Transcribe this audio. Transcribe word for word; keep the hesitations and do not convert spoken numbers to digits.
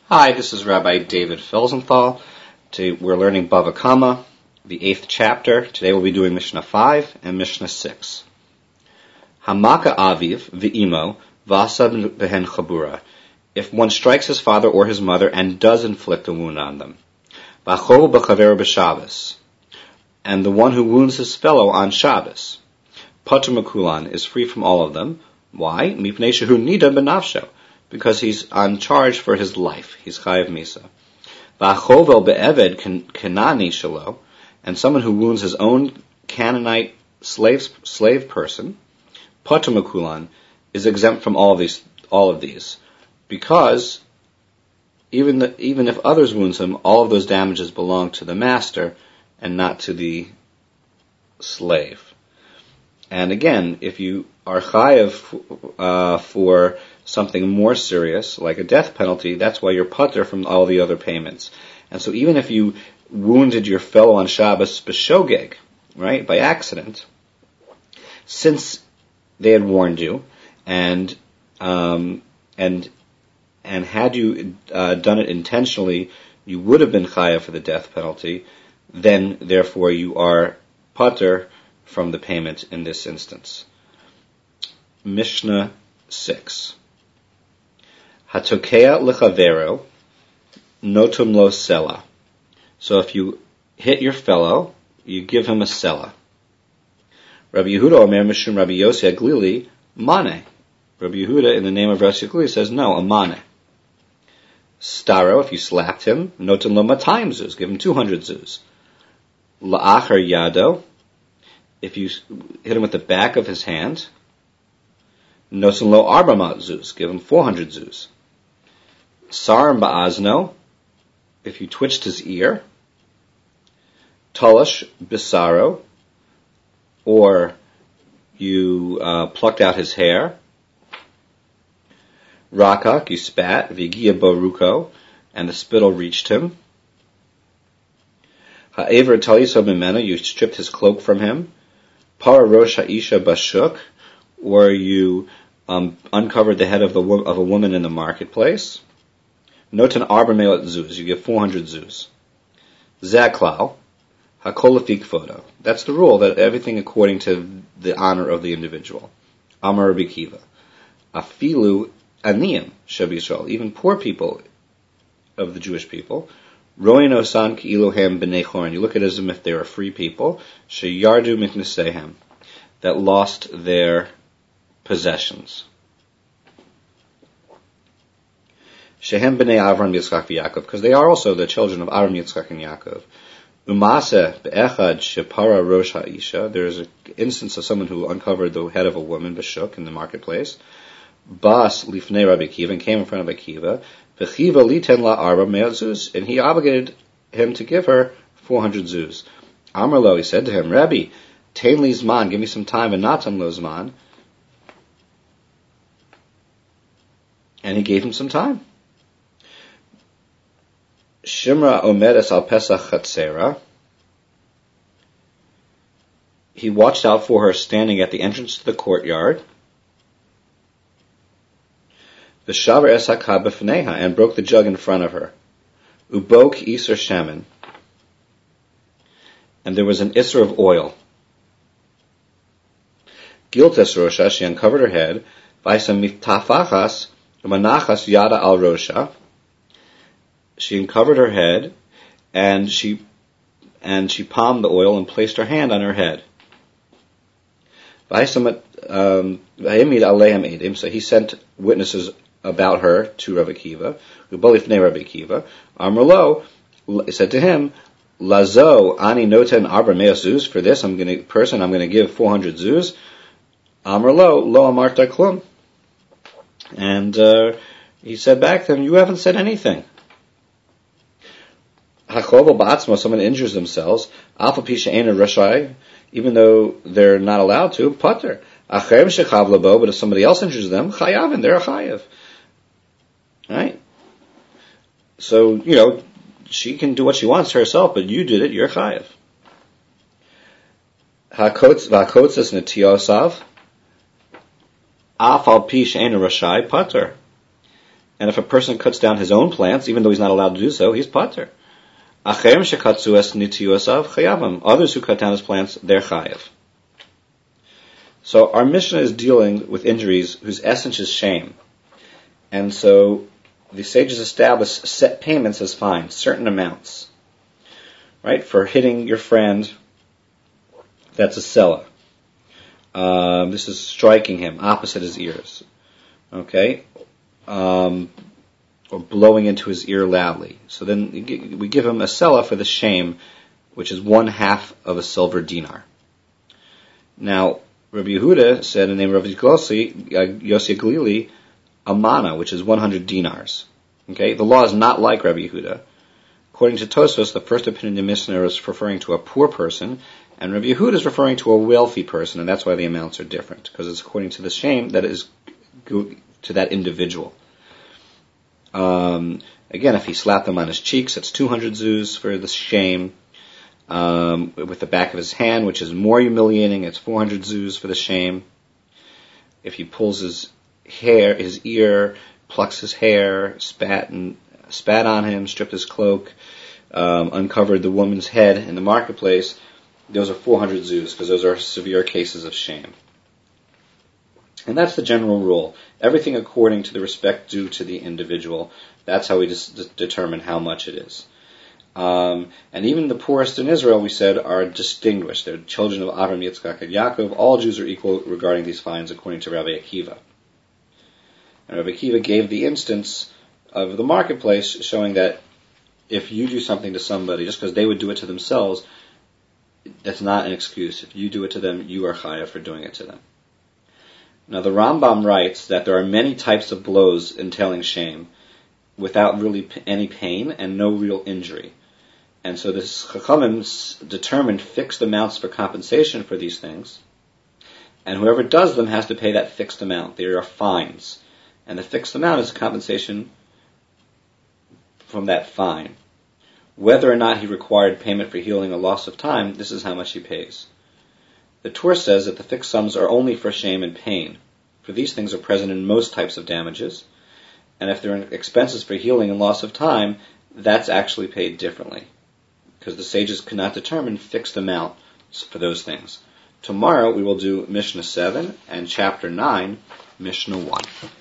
Hi, this is Rabbi David Felsenthal. Today we're learning Bava Kama, the eighth chapter. Today we'll be doing Mishnah five and Mishnah six. Hamaka aviv v'imo v'asad behen chabura. If one strikes his father or his mother and does inflict a wound on them. V'achol b'chaver b'Shabbos. And the one who wounds his fellow on Shabbos. Patur mekulan is free from all of them. Why? Mipnei shehu nida b'nafsho. Because he's on charge for his life. He's chayav misa. V'achovel be'eved kanani shelo, and someone who wounds his own Canaanite slave slave person, patur mekulan, is exempt from all of these. All of these, because even the, even if others wounds him, all of those damages belong to the master and not to the slave. And again, if you are chayav uh, for something more serious, like a death penalty, that's why you're patur from all the other payments. And so even if you wounded your fellow on Shabbos b'shogeg, right, by accident, since they had warned you, and um, and and had you uh, done it intentionally, you would have been chayav for the death penalty. Then, therefore, you are patur from the payment in this instance. Mishnah six. Hatokea lechavero notum lo sela. So if you hit your fellow, you give him a sela. Rabbi Yehuda Omer Mishum Rabbi Yossi Aglili mane. Rabbi Yehuda, in the name of Rabbi Aglili, says no, a mane. Staro, if you slapped him, notum lo matayim zuz, give him two hundred zuz. La'achar yado, if you hit him with the back of his hand, notum lo arbamat zuz, give him four hundred zuz. Sarim ba'azno, if you twitched his ear. Talash bisaro, or you uh, plucked out his hair. Rakak, you spat. Vigia boruko, and the spittle reached him. Ha'ever taliso b'meno, you stripped his cloak from him. Para rosh ha'isha bashuk, or you um, uncovered the head of, the wo- of a woman in the marketplace. Notan arba meot zuz, you give four hundred zuz. Zaklau, hakolafik photo. That's the rule, that everything according to the honor of the individual. Amar Rabbi Kiva. Afilu aniyim sheb Yisrael, even poor people of the Jewish people. Roin osan ki Elohim b'nei chorin. You look at it as if they are free people. Sheyardu mitnesehem, that lost their possessions. Shehem b'nei Avram, Yitzchak, v'Yakov, because they are also the children of Avram, Yitzchak, and Yaakov. Umase be'echad shepara rosh ha'isha. There is an instance of someone who uncovered the head of a woman, b'shuk, in the marketplace. Bas lifnei Rabbi Kiva, and came in front of Rabbi Kiva. V'chiva liten la arba me'at zuz, and he obligated him to give her four hundred zuz. Amar lo, he said to him, Rabbi, tein li zman, give me some time, and natan lo zman. And he gave him some time. Shimra omedes al Pesach chatzera. He watched out for her standing at the entrance to the courtyard. V'shaver es hakab b'fneiha, and broke the jug in front of her. Ubok iser shemen, and there was an iser of oil. Giltes rosha, she uncovered her head. V'isa miftafachas manachas yada al rosha. She uncovered her head, and she and she palmed the oil and placed her hand on her head. Um, so he sent witnesses about her to Rabbi Kiva. Rabbi Kiva. Amrlo said to him, Lazo ani noten arba meos zuz. For this, I'm going to person, I'm going to give four hundred zuz. Amrlo lo amarta klum. And uh, he said back to him, you haven't said anything. Hachovel ba'atzmo, someone injures themselves, alpha pisha ena rashai, even though they're not allowed to, patur. Achem shechav labo, but if somebody else injures them, chayavin, they're a chayav. Right? So, you know, she can do what she wants to herself, but you did it, you're chayav. Hakotzas netiosav, af al pish ena rashai, patur. And if a person cuts down his own plants, even though he's not allowed to do so, he's pater. Others who cut down his plants, they're chayav. So our Mishnah is dealing with injuries whose essence is shame. And so the sages establish set payments as fines, certain amounts. Right? For hitting your friend, that's a sela. Um, this is striking him opposite his ears. Okay? Um, or blowing into his ear loudly. So then we give him a sela for the shame, which is one half of a silver dinar. Now, Rabbi Yehuda said in the name of Rabbi Yossi, uh, Yossi Galili, a mana, which is one hundred dinars. Okay? The law is not like Rabbi Yehuda. According to Tosfos, the first opinion in the Mishnah is referring to a poor person, and Rabbi Yehuda is referring to a wealthy person, and that's why the amounts are different, because it's according to the shame that is to that individual. Um, again, if he slapped him on his cheeks, it's two hundred zuz for the shame. Um, with the back of his hand, which is more humiliating, it's four hundred zuz for the shame. If he pulls his hair, his ear, plucks his hair, spat and spat on him, stripped his cloak, um, uncovered the woman's head in the marketplace, those are four hundred zuz, because those are severe cases of shame. And that's the general rule. Everything according to the respect due to the individual. That's how we dis- d- determine how much it is. Um, and even the poorest in Israel, we said, are distinguished. They're children of Avram, Yitzchak, and Yaakov. All Jews are equal regarding these fines, according to Rabbi Akiva. And Rabbi Akiva gave the instance of the marketplace, showing that if you do something to somebody, just because they would do it to themselves, that's not an excuse. If you do it to them, you are chayav for doing it to them. Now, the Rambam writes that there are many types of blows entailing shame, without really p- any pain and no real injury. And so the Chachamim determined fixed amounts for compensation for these things, and whoever does them has to pay that fixed amount. There are fines. And the fixed amount is compensation from that fine. Whether or not he required payment for healing a loss of time, this is how much he pays. The Torah says that the fixed sums are only for shame and pain, for these things are present in most types of damages, and if there are expenses for healing and loss of time, that's actually paid differently, because the sages could not determine fixed amounts for those things. Tomorrow we will do Mishnah seven and Chapter nine, Mishnah one.